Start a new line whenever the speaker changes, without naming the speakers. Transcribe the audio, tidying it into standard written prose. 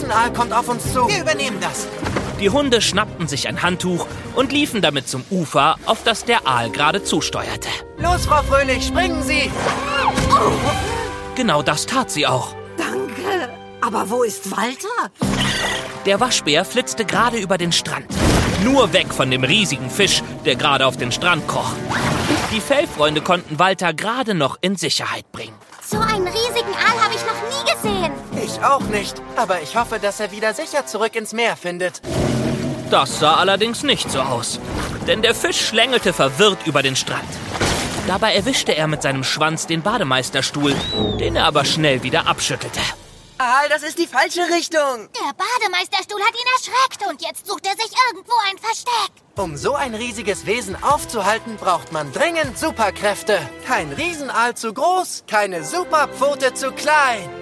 Riesenaal kommt auf uns zu. Wir übernehmen das.
Die Hunde schnappten sich ein Handtuch und liefen damit zum Ufer, auf das der Aal gerade zusteuerte.
Los, Frau Fröhlich, springen Sie!
Genau das tat sie auch.
Danke. Aber wo ist Walter?
Der Waschbär flitzte gerade über den Strand. Nur weg von dem riesigen Fisch, der gerade auf den Strand kroch. Die Fellfreunde konnten Walter gerade noch in Sicherheit bringen.
So einen riesigen Aal habe ich noch nie gesehen.
Ich auch nicht, aber ich hoffe, dass er wieder sicher zurück ins Meer findet.
Das sah allerdings nicht so aus, denn der Fisch schlängelte verwirrt über den Strand. Dabei erwischte er mit seinem Schwanz den Bademeisterstuhl, den er aber schnell wieder abschüttelte.
Aal, das ist die falsche Richtung.
Der Bademeisterstuhl hat ihn erschreckt und jetzt sucht er sich irgendwo ein Versteck.
Um so ein riesiges Wesen aufzuhalten, braucht man dringend Superkräfte. Kein Riesenaal zu groß, keine Superpfote zu klein.